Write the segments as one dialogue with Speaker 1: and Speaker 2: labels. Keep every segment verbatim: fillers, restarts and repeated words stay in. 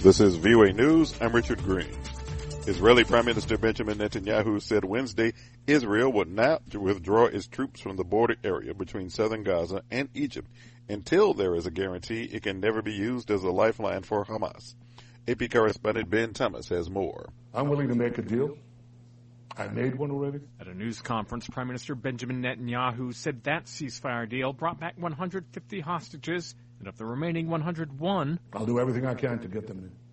Speaker 1: This is V O A News. I'm Richard Green. Israeli Prime Minister Benjamin Netanyahu said Wednesday Israel would not withdraw its troops from the border area between southern Gaza and Egypt until there is a guarantee it can never be used as a lifeline for Hamas. A P correspondent Ben Thomas has more.
Speaker 2: I'm willing to make a deal. I made one already.
Speaker 3: At a news conference, Prime Minister Benjamin Netanyahu said that ceasefire deal brought back one hundred fifty hostages, and of the remaining one hundred one,
Speaker 2: I'll do everything I can to get them in.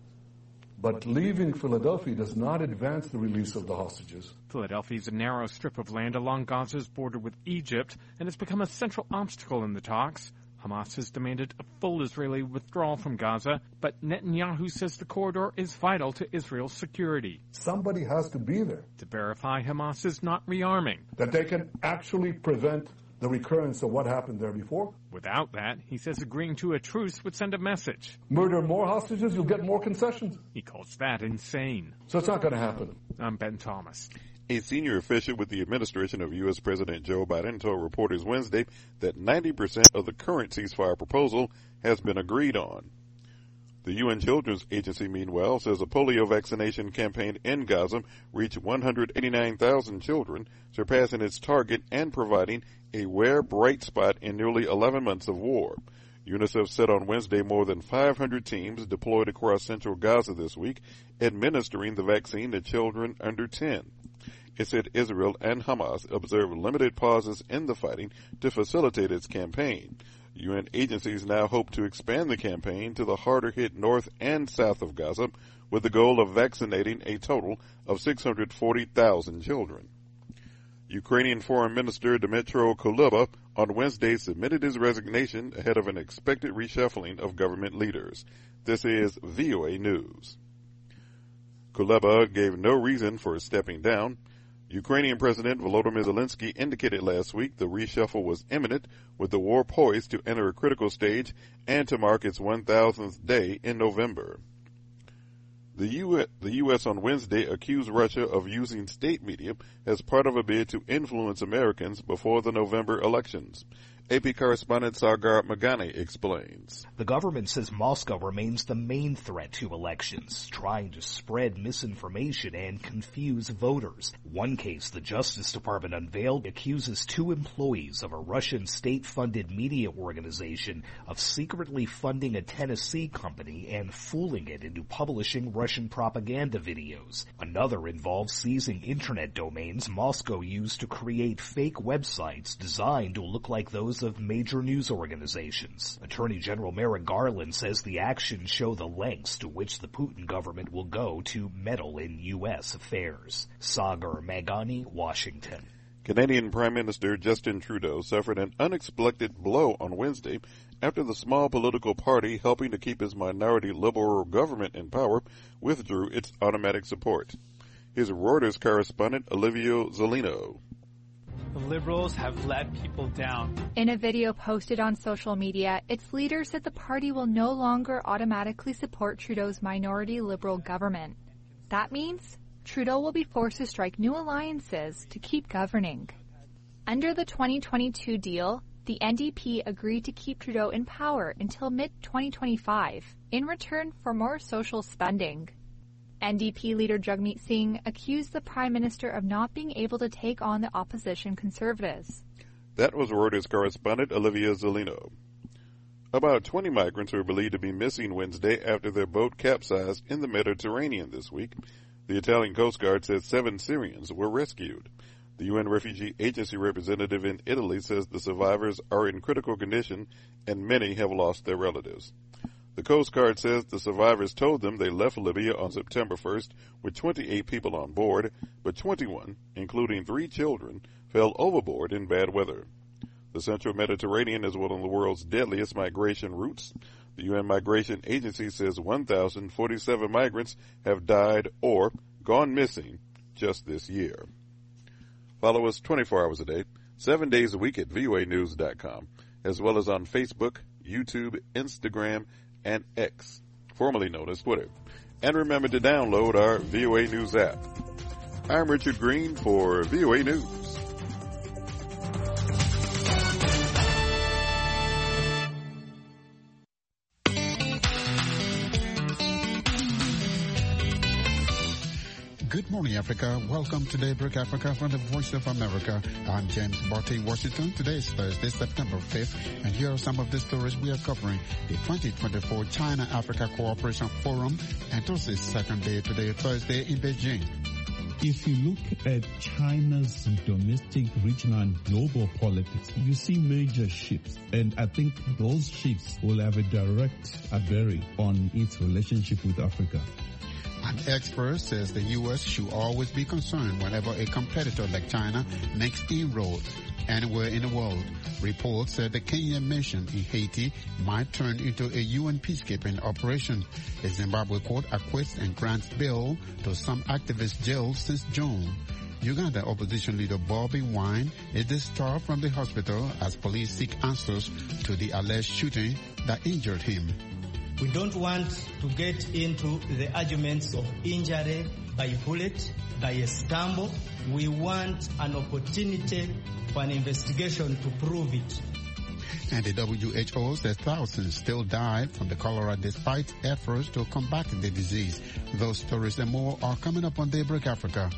Speaker 2: But leaving Philadelphia does not advance the release of the hostages.
Speaker 3: Philadelphia is a narrow strip of land along Gaza's border with Egypt and has become a central obstacle in the talks. Hamas has demanded a full Israeli withdrawal from Gaza, but Netanyahu says the corridor is vital to Israel's security.
Speaker 2: Somebody has to be there
Speaker 3: to verify Hamas is not rearming,
Speaker 2: that they can actually prevent the recurrence of what happened there before.
Speaker 3: Without that, he says agreeing to a truce would send a message.
Speaker 2: Murder more hostages, you'll get more concessions.
Speaker 3: He calls that insane.
Speaker 2: So it's not going to happen.
Speaker 3: I'm Ben Thomas.
Speaker 1: A senior official with the administration of U S. President Joe Biden told reporters Wednesday that ninety percent of the current ceasefire proposal has been agreed on. The U N Children's Agency, meanwhile, says a polio vaccination campaign in Gaza reached one hundred eighty-nine thousand children, surpassing its target and providing a rare bright spot in nearly eleven months of war. UNICEF said on Wednesday more than five hundred teams deployed across central Gaza this week, administering the vaccine to children under ten. It said Israel and Hamas observed limited pauses in the fighting to facilitate its campaign. U N agencies now hope to expand the campaign to the harder-hit north and south of Gaza with the goal of vaccinating a total of six hundred forty thousand children. Ukrainian Foreign Minister Dmytro Kuleba on Wednesday submitted his resignation ahead of an expected reshuffling of government leaders. This is V O A News. Kuleba gave no reason for stepping down. Ukrainian President Volodymyr Zelensky indicated last week the reshuffle was imminent, with the war poised to enter a critical stage and to mark its one thousandth day in November. The U S, the U S on Wednesday accused Russia of using state media as part of a bid to influence Americans before the November elections. A P correspondent Sagar Magani explains.
Speaker 4: The government says Moscow remains the main threat to elections, trying to spread misinformation and confuse voters. One case the Justice Department unveiled accuses two employees of a Russian state-funded media organization of secretly funding a Tennessee company and fooling it into publishing Russian propaganda videos. Another involves seizing internet domains Moscow used to create fake websites designed to look like those of major news organizations. Attorney General Merrick Garland says the actions show the lengths to which the Putin government will go to meddle in U S affairs. Sagar Magani, Washington.
Speaker 1: Canadian Prime Minister Justin Trudeau suffered an unexpected blow on Wednesday after the small political party helping to keep his minority Liberal government in power withdrew its automatic support. His Reuters correspondent Olivia Zolino.
Speaker 5: The Liberals have let people down.
Speaker 6: In a video posted on social media, its leader said the party will no longer automatically support Trudeau's minority Liberal government. That means Trudeau will be forced to strike new alliances to keep governing. Under the twenty twenty-two deal, the N D P agreed to keep Trudeau in power until mid twenty twenty-five in return for more social spending. N D P leader Jagmeet Singh accused the Prime Minister of not being able to take on the opposition Conservatives.
Speaker 1: That was Reuters correspondent Olivia Zolino. About twenty migrants were believed to be missing Wednesday after their boat capsized in the Mediterranean this week. The Italian Coast Guard said seven Syrians were rescued. The U N Refugee Agency representative in Italy says the survivors are in critical condition and many have lost their relatives. The Coast Guard says the survivors told them they left Libya on September first with twenty-eight people on board, but twenty-one, including three children, fell overboard in bad weather. The Central Mediterranean is one of the world's deadliest migration routes. The U N Migration Agency says one thousand forty-seven migrants have died or gone missing just this year. Follow us twenty-four hours a day, seven days a week at V O A news dot com, as well as on Facebook, YouTube, Instagram, and X, formerly known as Twitter. And remember to download our V O A News app. I'm Richard Green for V O A News.
Speaker 7: Good morning, Africa. Welcome to Daybreak Africa from the Voice of America. I'm James Botte, Washington. Today is Thursday, September fifth, and here are some of the stories we are covering. The twenty twenty-four China-Africa Cooperation Forum enters its second day today, Thursday, in Beijing.
Speaker 8: If you look at China's domestic, regional, and global politics, you see major shifts. And I think those shifts will have a direct bearing on its relationship with Africa.
Speaker 7: An expert says the U S should always be concerned whenever a competitor like China makes inroads anywhere in the world. Reports said the Kenyan mission in Haiti might turn into a U N peacekeeping operation. A Zimbabwe court acquits and grants bail to some activists jailed since June. Uganda opposition leader Bobby Wine is discharged from the hospital as police seek answers to the alleged shooting that injured him.
Speaker 9: We don't want to get into the arguments of injury by bullet, by a stumble. We want an opportunity for an investigation to prove it.
Speaker 7: And the W H O says thousands still died from the cholera despite efforts to combat the disease. Those stories and more are coming up on Daybreak Africa.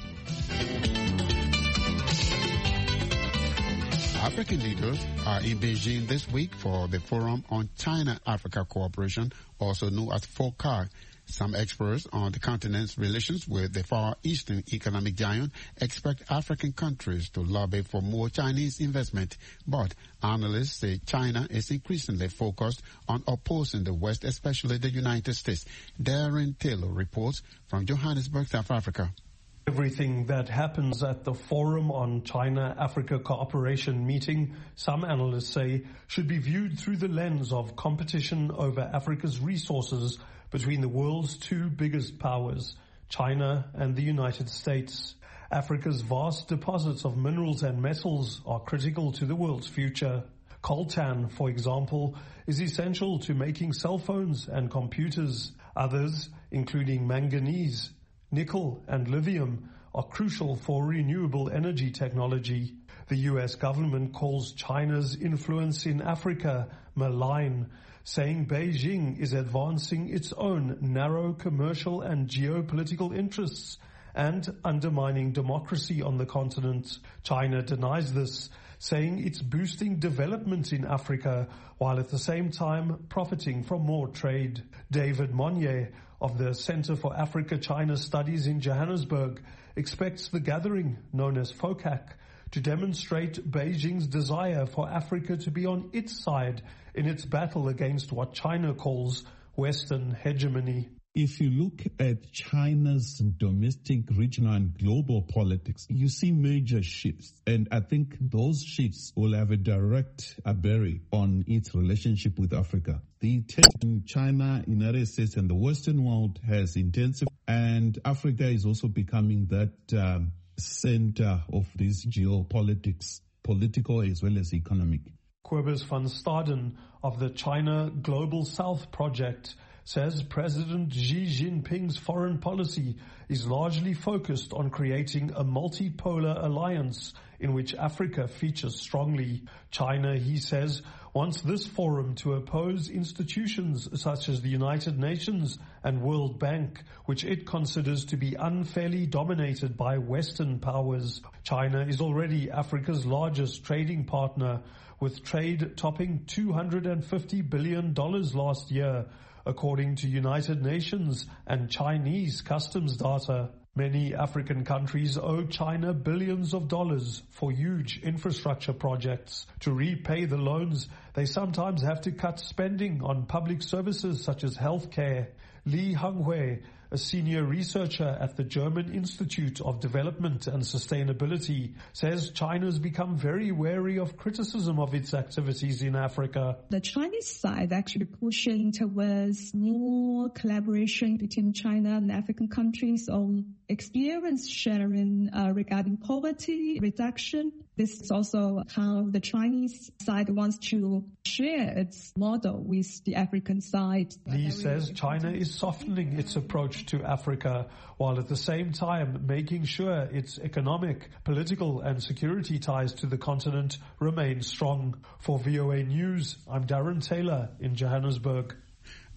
Speaker 7: African leaders are in Beijing this week for the Forum on China-Africa Cooperation, also known as FOCAC. Some experts on the continent's relations with the Far Eastern economic giant expect African countries to lobby for more Chinese investment. But analysts say China is increasingly focused on opposing the West, especially the United States. Darren Taylor reports from Johannesburg, South Africa.
Speaker 10: Everything that happens at the Forum on China-Africa Cooperation meeting, some analysts say, should be viewed through the lens of competition over Africa's resources between the world's two biggest powers, China and the United States. Africa's vast deposits of minerals and metals are critical to the world's future. Coltan, for example, is essential to making cell phones and computers. Others, including manganese, nickel and lithium, are crucial for renewable energy technology. The U S government calls China's influence in Africa malign, saying Beijing is advancing its own narrow commercial and geopolitical interests and undermining democracy on the continent. China denies this, saying it's boosting development in Africa while at the same time profiting from more trade. David Monnier of the Center for Africa-China Studies in Johannesburg expects the gathering, known as FOCAC, to demonstrate Beijing's desire for Africa to be on its side in its battle against what China calls Western hegemony.
Speaker 8: If you look at China's domestic, regional, and global politics, you see major shifts. And I think those shifts will have a direct bearing on its relationship with Africa. The tension in China, United States, and the Western world has intensified, and Africa is also becoming that um, center of this geopolitics, political as well as economic.
Speaker 10: Cobus van Staden of the China Global South Project says President Xi Jinping's foreign policy is largely focused on creating a multipolar alliance in which Africa features strongly. China, he says, wants this forum to oppose institutions such as the United Nations and World Bank, which it considers to be unfairly dominated by Western powers. China is already Africa's largest trading partner, with trade topping two hundred fifty billion dollars last year, according to United Nations and Chinese customs data. Many African countries owe China billions of dollars for huge infrastructure projects. To repay the loans, they sometimes have to cut spending on public services such as healthcare. Li Hanghui, a senior researcher at the German Institute of Development and Sustainability, says China's become very wary of criticism of its activities in Africa.
Speaker 11: The Chinese side actually pushing towards more collaboration between China and African countries on experience sharing uh, regarding poverty reduction. This is also how the Chinese side wants to share its model with the African side.
Speaker 10: Li says China is softening its approach to Africa, while at the same time making sure its economic, political and security ties to the continent remain strong. For V O A News, I'm Darren Taylor in Johannesburg.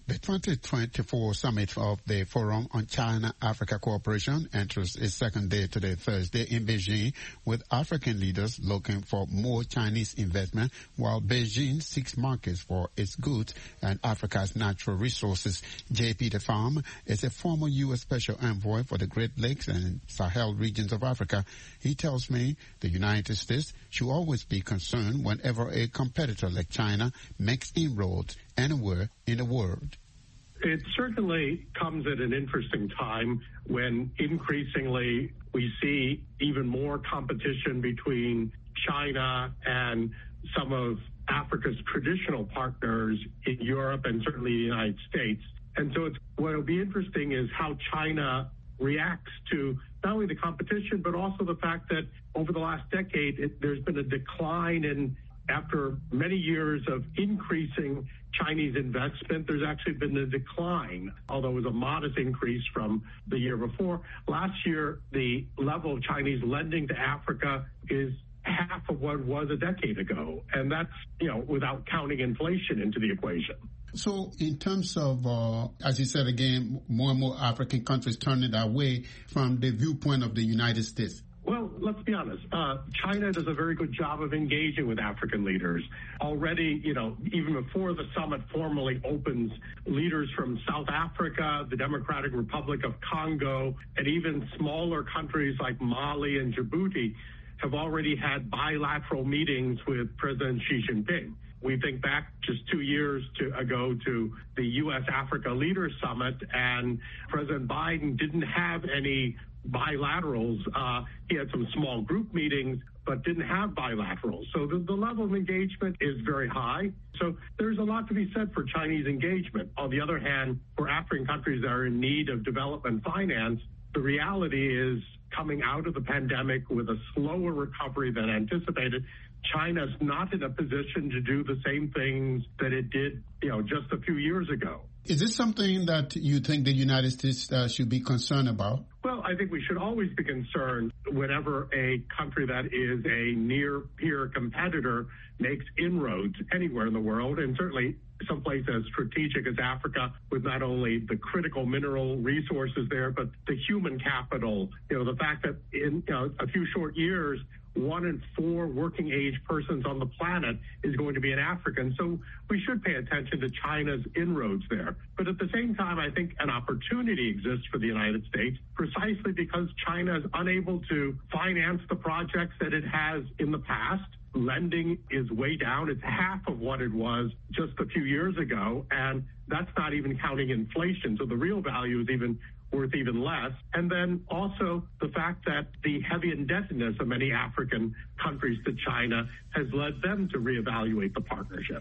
Speaker 7: The twenty twenty-four summit of the Forum on China-Africa Cooperation enters its second day today, Thursday, in Beijing, with African leaders looking for more Chinese investment, while Beijing seeks markets for its goods and Africa's natural resources. J. Peter Pham is a former U S Special Envoy for the Great Lakes and Sahel regions of Africa. He tells me the United States should always be concerned whenever a competitor like China makes inroads anywhere in the world.
Speaker 12: It certainly comes at an interesting time when increasingly we see even more competition between China and some of Africa's traditional partners in Europe and certainly the United States. And so it's, what will be interesting is how China reacts to not only the competition, but also the fact that over the last decade, it, there's been a decline in, after many years of increasing Chinese investment, there's actually been a decline, although it was a modest increase from the year before. Last year, the level of Chinese lending to Africa is half of what it was a decade ago. And that's, you know, without counting inflation into the equation.
Speaker 7: So in terms of, uh, as you said again, more and more African countries turning their way from the viewpoint of the United States.
Speaker 12: Well, let's be honest. Uh, China does a very good job of engaging with African leaders. Already, you know, even before the summit formally opens, leaders from South Africa, the Democratic Republic of Congo, and even smaller countries like Mali and Djibouti have already had bilateral meetings with President Xi Jinping. We think back just two years to, ago to the U S Africa Leaders Summit, and President Biden didn't have any bilaterals. Uh, he had some small group meetings, but didn't have bilaterals. So the, the level of engagement is very high. So there's a lot to be said for Chinese engagement. On the other hand, for African countries that are in need of development finance, the reality is coming out of the pandemic with a slower recovery than anticipated, China's not in a position to do the same things that it did, you know, just a few years ago.
Speaker 7: Is this something that you think the United States uh, should be concerned about?
Speaker 12: Well, I think we should always be concerned whenever a country that is a near-peer competitor makes inroads anywhere in the world, and certainly someplace as strategic as Africa, with not only the critical mineral resources there, but the human capital. You know, the fact that in you know, a few short years, one in four working age persons on the planet is going to be an African. So we should pay attention to China's inroads there. But at the same time, I think an opportunity exists for the United States precisely because China is unable to finance the projects that it has in the past. Lending is way down. It's half of what it was just a few years ago, and that's not even counting inflation. So the real value is even worth even less. And then also the fact that the heavy indebtedness of many African countries to China has led them to reevaluate the partnership.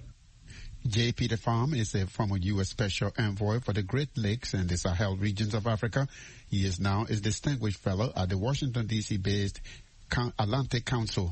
Speaker 7: J. Peter Pham is a former U S Special Envoy for the Great Lakes and the Sahel regions of Africa. He is now a distinguished fellow at the Washington, D C-based Atlantic Council.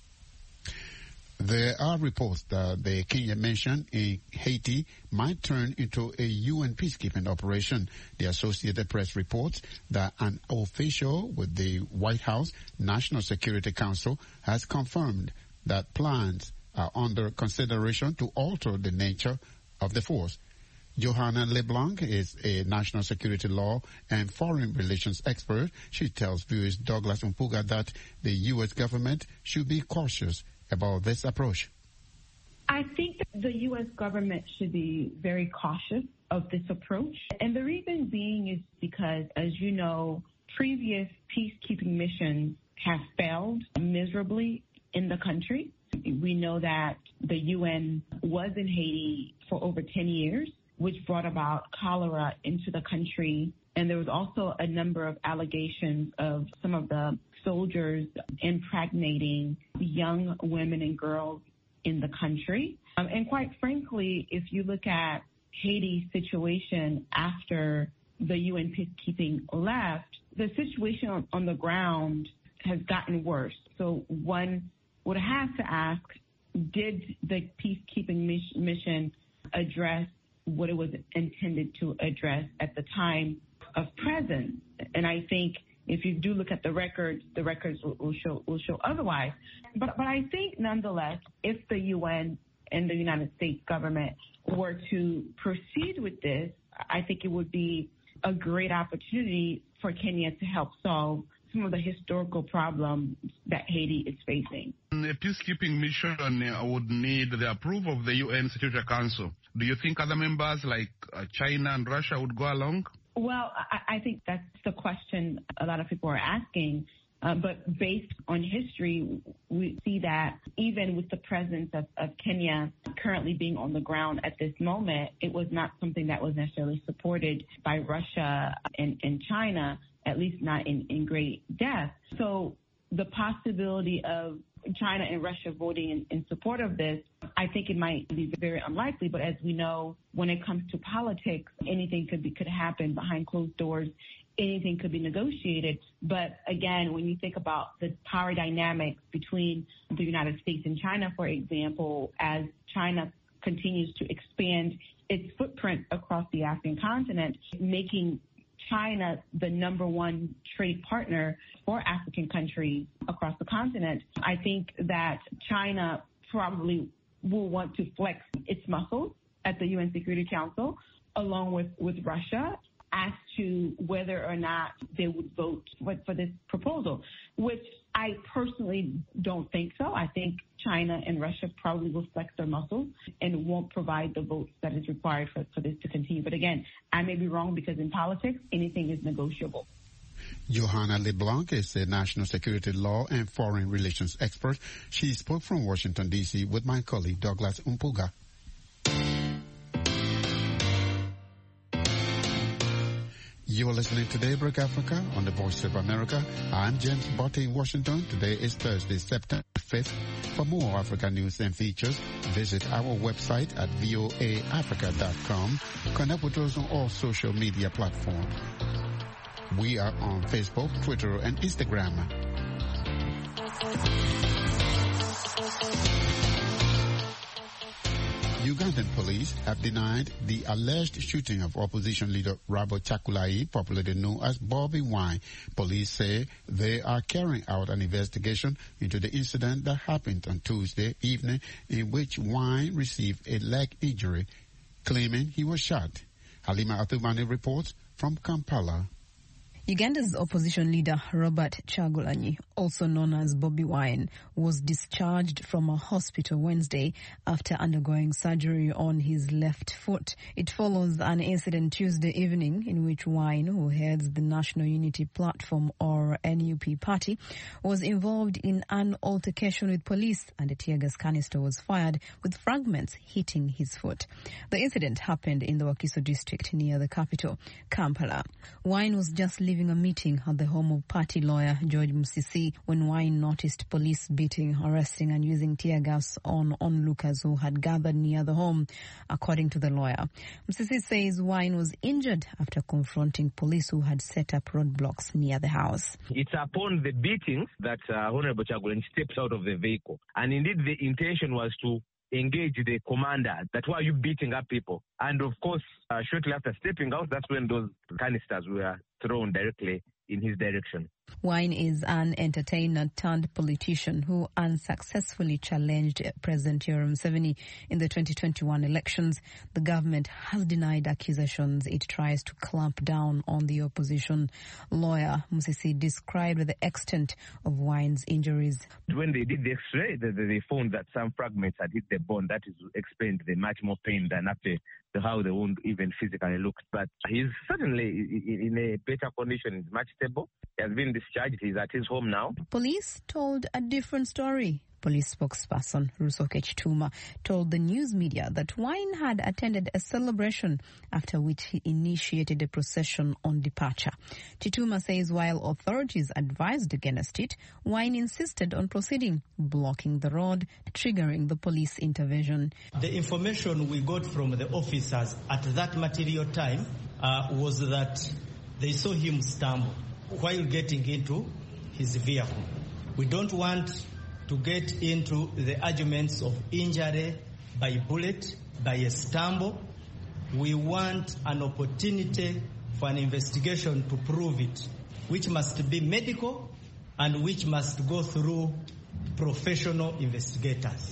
Speaker 7: There are reports that the Kenya mission in Haiti might turn into a U N peacekeeping operation. The Associated Press reports that an official with the White House National Security Council has confirmed that plans are under consideration to alter the nature of the force. Johanna LeBlanc is a national security law and foreign relations expert. She tells viewers Douglas Mpuga that the U S government should be cautious about this approach.
Speaker 13: I think that the U S government should be very cautious of this approach. And the reason being is because, as you know, previous peacekeeping missions have failed miserably in the country. We know that the U N was in Haiti for over ten years, which brought about cholera into the country. And there was also a number of allegations of some of the soldiers impregnating young women and girls in the country. Um, and quite frankly, if you look at Haiti's situation after the U N peacekeeping left, the situation on, on the ground has gotten worse. So one would have to ask, did the peacekeeping mission address what it was intended to address at the time of presence? And I think if you do look at the records, the records will, will show will show otherwise. But but I think nonetheless, if the U N and the United States government were to proceed with this, I think it would be a great opportunity for Kenya to help solve some of the historical problems that Haiti is facing.
Speaker 14: A peacekeeping mission would need the approval of the U N Security Council. Do you think other members like uh, China and Russia would go along?
Speaker 13: Well, I, I think that's the question a lot of people are asking. Uh, but based on history, we see that even with the presence of, of Kenya currently being on the ground at this moment, it was not something that was necessarily supported by Russia and, and China, at least not in, in great depth. So the possibility of China and Russia voting in, in support of this, I think it might be very unlikely. But as we know, when it comes to politics, anything could be could happen behind closed doors. Anything could be negotiated. But again, when you think about the power dynamics between the United States and China, for example, as China continues to expand its footprint across the African continent, making China the number one trade partner for African countries across the continent, I think that China probably will want to flex its muscles at the U N Security Council along with, with Russia as to whether or not they would vote for, for this proposal, which I personally don't think so. I think China and Russia probably will flex their muscles and won't provide the votes that is required for, for this to continue. But again, I may be wrong because in politics, anything is negotiable.
Speaker 7: Johanna LeBlanc is a national security law and foreign relations expert. She spoke from Washington, D C with my colleague Douglas Umpuga. You are listening to Daybreak Africa on the Voice of America. I'm James Botte in Washington. Today is Thursday, September fifth. For more Africa news and features, visit our website at voa africa dot com. Connect with us on all social media platforms. We are on Facebook, Twitter, and Instagram. Ugandan police have denied the alleged shooting of opposition leader Robert Chakulai, popularly known as Bobby Wine. Police say they are carrying out an investigation into the incident that happened on Tuesday evening in which Wine received a leg injury, claiming he was shot. Halima Athumani reports from Kampala.
Speaker 15: Uganda's opposition leader Robert Chagulanyi, also known as Bobby Wine, was discharged from a hospital Wednesday after undergoing surgery on his left foot. It follows an incident Tuesday evening in which Wine, who heads the National Unity Platform or N U P party, was involved in an altercation with police and a tear gas canister was fired with fragments hitting his foot. The incident happened in the Wakiso district near the capital, Kampala. Wine was just leaving a meeting at the home of party lawyer George Musisi when Wine noticed police beating, arresting and using tear gas on onlookers who had gathered near the home, according to the lawyer. Musisi says Wine was injured after confronting police who had set up roadblocks near the house.
Speaker 16: It's upon the beatings that uh, Honorable Chagulanyi steps out of the vehicle. And indeed the intention was to engage the commander that why are you beating up people? And of course, uh, shortly after stepping out, that's when those canisters were thrown directly in his direction.
Speaker 15: Wine is an entertainer turned politician who unsuccessfully challenged President Yoweri Museveni in the twenty twenty-one elections. The government has denied accusations it tries to clamp down on the opposition. Lawyer Musisi described the extent of Wine's injuries.
Speaker 16: When they did the X-ray, they, they found that some fragments had hit the bone. That is explained the much more pain than after the, how the wound even physically looked. But he's certainly in a better condition. He's much stable. He has been discharged. He's at his home now.
Speaker 15: Police told a different story. Police spokesperson Rusoke Chituma told the news media that Wine had attended a celebration after which he initiated a procession on departure. Chituma says while authorities advised against it, Wine insisted on proceeding, blocking the road, triggering the police intervention.
Speaker 9: The information we got from the officers at that material time uh, was that they saw him stumble while getting into his vehicle. We don't want to get into the arguments of injury by bullet, by a stumble. We want an opportunity for an investigation to prove it, which must be medical and which must go through professional investigators.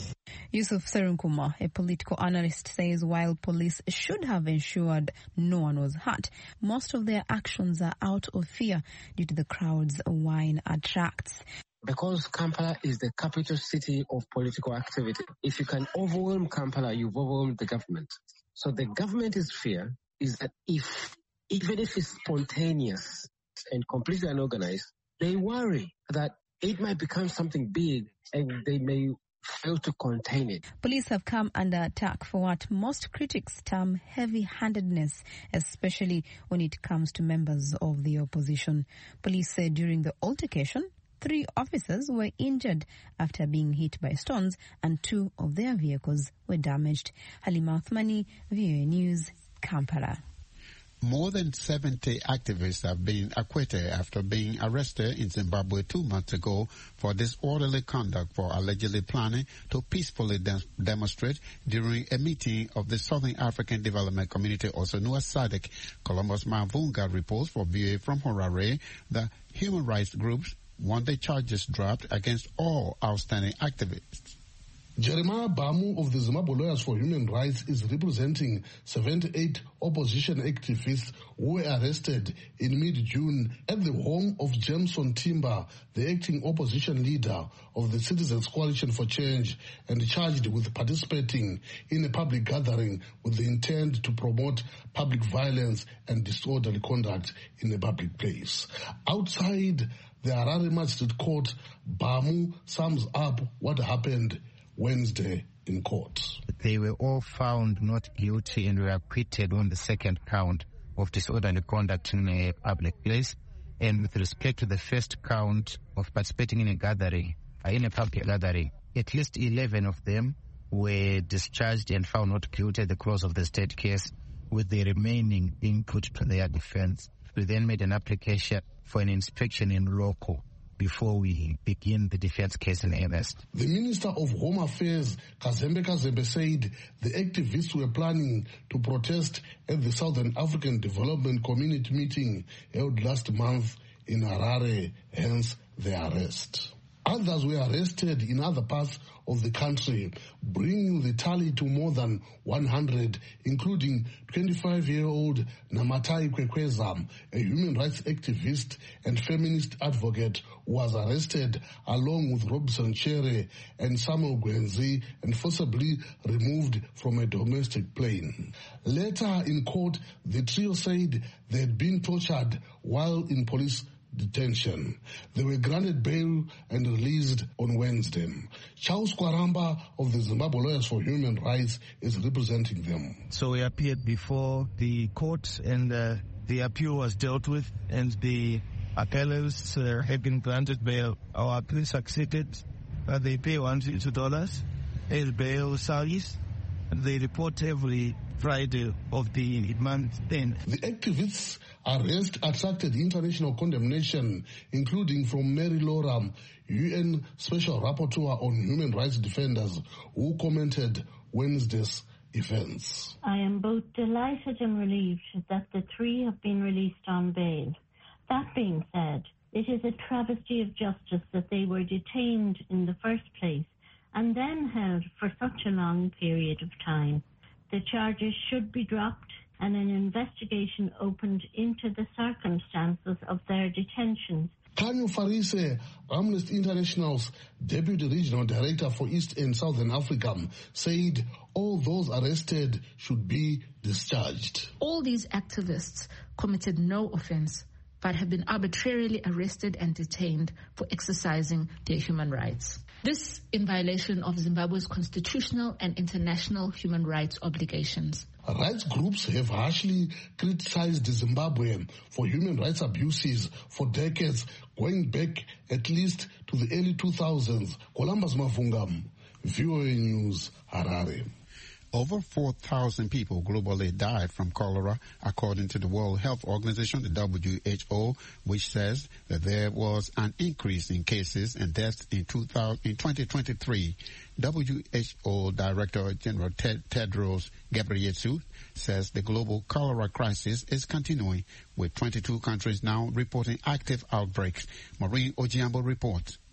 Speaker 15: Yusuf Serunkuma, a political analyst, says while police should have ensured no one was hurt, most of their actions are out of fear due to the crowds wine attracts.
Speaker 17: Because Kampala is the capital city of political activity, if you can overwhelm Kampala, you've overwhelmed the government. So the government's fear is that if, even if it's spontaneous and completely unorganized, they worry that it might become something big and they may fail to contain it.
Speaker 15: Police have come under attack for what most critics term heavy-handedness, especially when it comes to members of the opposition. Police said during the altercation, three officers were injured after being hit by stones and two of their vehicles were damaged. Halima Othmani, V O A News, Kampala.
Speaker 7: More than seventy activists have been acquitted after being arrested in Zimbabwe two months ago for disorderly conduct for allegedly planning to peacefully de- demonstrate during a meeting of the Southern African Development Community, also known as S A D C. Columbus Mavunga reports for V O A from Harare that human rights groups want the charges dropped against all outstanding activists.
Speaker 2: Jeremiah Bamu of the Zimbabwe Lawyers for Human Rights is representing seventy-eight opposition activists who were arrested in mid-June at the home of Jameson Timber, the acting opposition leader of the Citizens Coalition for Change, and charged with participating in a public gathering with the intent to promote public violence and disorderly conduct in a public place. Outside the Harare Magistrate Court, Bamu sums up what happened Wednesday in court.
Speaker 18: They were all found not guilty and were acquitted on the second count of disorderly conduct in a public place. And with respect to the first count of participating in a gathering, uh, in a public gathering, at least eleven of them were discharged and found not guilty at the close of the state case, with the remaining being put to their defense. We then made an application for an inspection in local before we begin the defense case in earnest.
Speaker 2: The Minister of Home Affairs, Kazembe Kazembe, said the activists were planning to protest at the Southern African Development Community meeting held last month in Harare, hence their arrest. Others were arrested in other parts of the country, bringing the tally to more than one hundred, including twenty-five-year-old Namatai Kwekweza, a human rights activist and feminist advocate who was arrested along with Robson Chere and Samuel Gwenzi and forcibly removed from a domestic plane. Later in court, the trio said they had been tortured while in police detention. They were granted bail and released on Wednesday. Charles Kwaramba of the Zimbabwe Lawyers for Human Rights is representing them.
Speaker 19: So we appeared before the court and uh, the appeal was dealt with and the appellants uh, have been granted bail. Our appeal succeeded. Uh, they pay one hundred fifty dollars as bail salaries. They report every Friday of the month then.
Speaker 2: The activists' arrest attracted international condemnation, including from Mary Loram, U N Special Rapporteur on Human Rights Defenders, who commented Wednesday's events.
Speaker 20: I am both delighted and relieved that the three have been released on bail. That being said, it is a travesty of justice that they were detained in the first place and then held for such a long period of time. The charges should be dropped and an investigation opened into the circumstances of their detentions.
Speaker 2: Kanyo Farise, Amnesty International's Deputy Regional Director for East and Southern Africa, said all those arrested should be discharged.
Speaker 21: All these activists committed no offense but have been arbitrarily arrested and detained for exercising their human rights. This in violation of Zimbabwe's constitutional and international human rights obligations.
Speaker 2: Rights groups have harshly criticized Zimbabwe for human rights abuses for decades, going back at least to the early two thousands. Columbus Mavunga, V O A News, Harare.
Speaker 7: Over four thousand people globally died from cholera, according to the World Health Organization, the W H O, which says that there was an increase in cases and deaths in, in twenty twenty-three. W H O Director General Ted, Tedros Ghebreyesus says the global cholera crisis is continuing, with twenty-two countries now reporting active outbreaks. Maureen Ojiambo reports.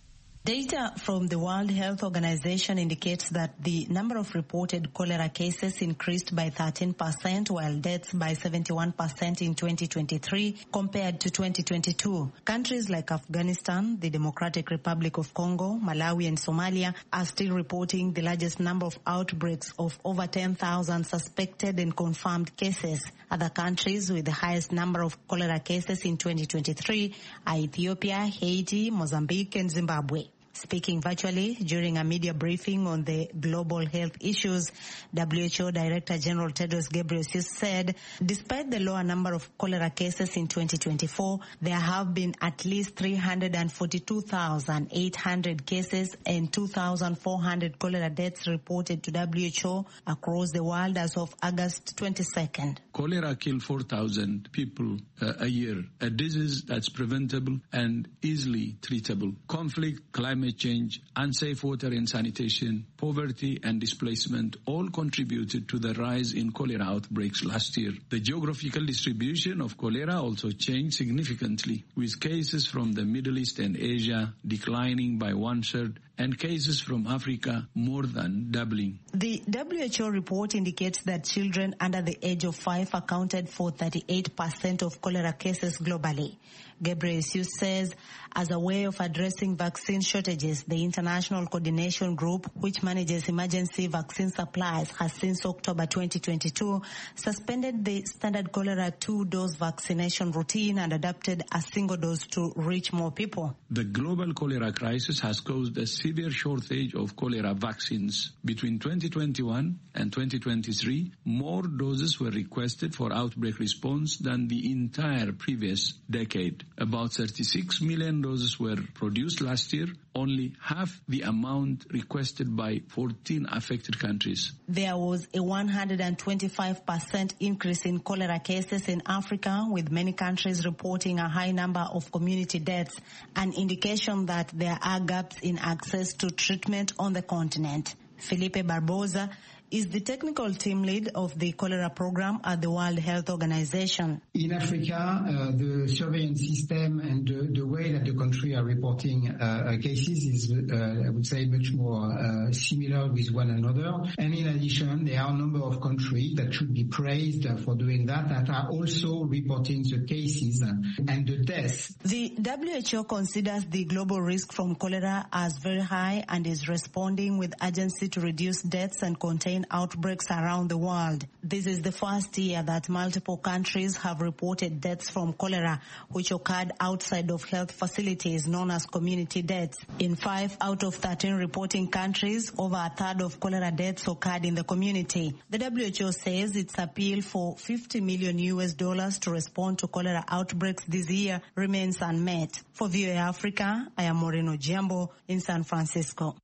Speaker 3: Data from the World Health Organization indicates that the number of reported cholera cases increased by thirteen percent while deaths by seventy-one percent in twenty twenty-three compared to twenty twenty-two. Countries like Afghanistan, the Democratic Republic of Congo, Malawi and Somalia are still reporting the largest number of outbreaks of over ten thousand suspected and confirmed cases. Other countries with the highest number of cholera cases in twenty twenty-three are Ethiopia, Haiti, Mozambique and Zimbabwe. Speaking virtually during a media briefing on the global health issues, W H O Director General Tedros Ghebreyesus said, despite the lower number of cholera cases in twenty twenty-four, there have been at least three hundred forty-two thousand eight hundred cases and two thousand four hundred cholera deaths reported to W H O across the world as of August twenty-second.
Speaker 22: Cholera kills four thousand people uh, a year, a disease that's preventable and easily treatable. Conflict, climate change, unsafe water and sanitation, poverty and displacement all contributed to the rise in cholera outbreaks last year. The geographical distribution of cholera also changed significantly, with cases from the Middle East and Asia declining by one-third and cases from Africa more than doubling.
Speaker 3: The W H O report indicates that children under the age of five accounted for thirty-eight percent of cholera cases globally. Ghebreyesus says, as a way of addressing vaccine shortages, the International Coordination Group, which manages emergency vaccine supplies, has since October twenty twenty-two suspended the standard cholera two-dose vaccination routine and adapted a single dose to reach more people.
Speaker 22: The global cholera crisis has caused a severe shortage of cholera vaccines. Between twenty twenty-one and twenty twenty-three, more doses were requested for outbreak response than the entire previous decade. About thirty-six million doses were produced last year, only half the amount requested by fourteen affected countries.
Speaker 3: There was a one hundred twenty-five percent increase in cholera cases in Africa, with many countries reporting a high number of community deaths, an indication that there are gaps in access to treatment on the continent. Felipe Barbosa is the technical team lead of the cholera program at the World Health Organization.
Speaker 23: In Africa, uh, the surveillance system and the, the way that the country are reporting uh, cases is, uh, I would say, much more uh, similar with one another. And in addition, there are a number of countries that should be praised for doing that, that are also reporting the cases and the deaths.
Speaker 3: The W H O considers the global risk from cholera as very high and is responding with urgency to reduce deaths and contain outbreaks around the world. This is the first year that multiple countries have reported deaths from cholera, which occurred outside of health facilities known as community deaths. In five out of thirteen reporting countries, over a third of cholera deaths occurred in the community. The W H O says its appeal for fifty million U S dollars to respond to cholera outbreaks this year remains unmet. For V O A Africa, I am Moreno Giambo in San Francisco.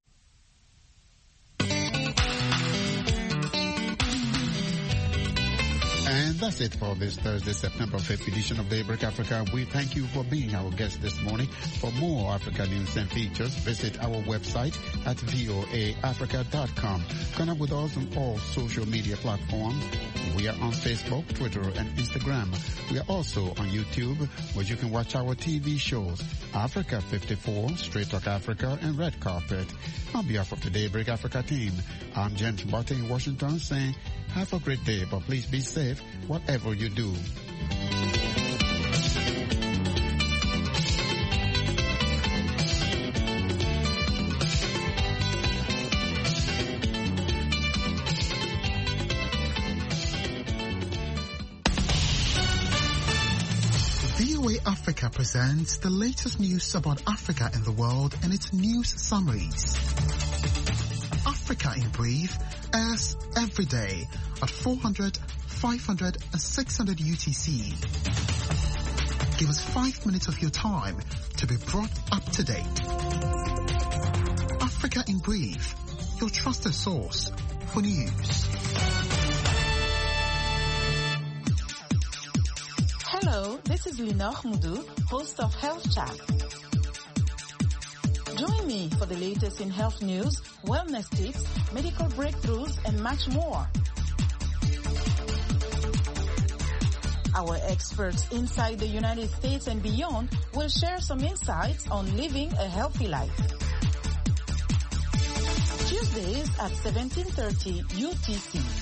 Speaker 7: And that's it for this Thursday, September fifth edition of Daybreak Africa. We thank you for being our guest this morning. For more Africa news and features, visit our website at voa africa dot com. Connect with us on all social media platforms. We are on Facebook, Twitter, and Instagram. We are also on YouTube, where you can watch our T V shows, Africa fifty-four, Straight Talk Africa, and Red Carpet. On behalf of the Daybreak Africa team, I'm James Botte in Washington saying, have a great day, but please be safe whatever you do.
Speaker 24: V O A Africa presents the latest news about Africa and the world and its news summaries. Africa in Brief airs every day at four hundred, five hundred and six hundred U T C. Give us five minutes of your time to be brought up to date. Africa in Brief, your trusted source for news.
Speaker 25: Hello, this is Lina Mudu, host of Health Chat. Join me for the latest in health news, wellness tips, medical breakthroughs, and much more. Our experts inside the United States and beyond will share some insights on living a healthy life. Tuesdays at seventeen thirty U T C.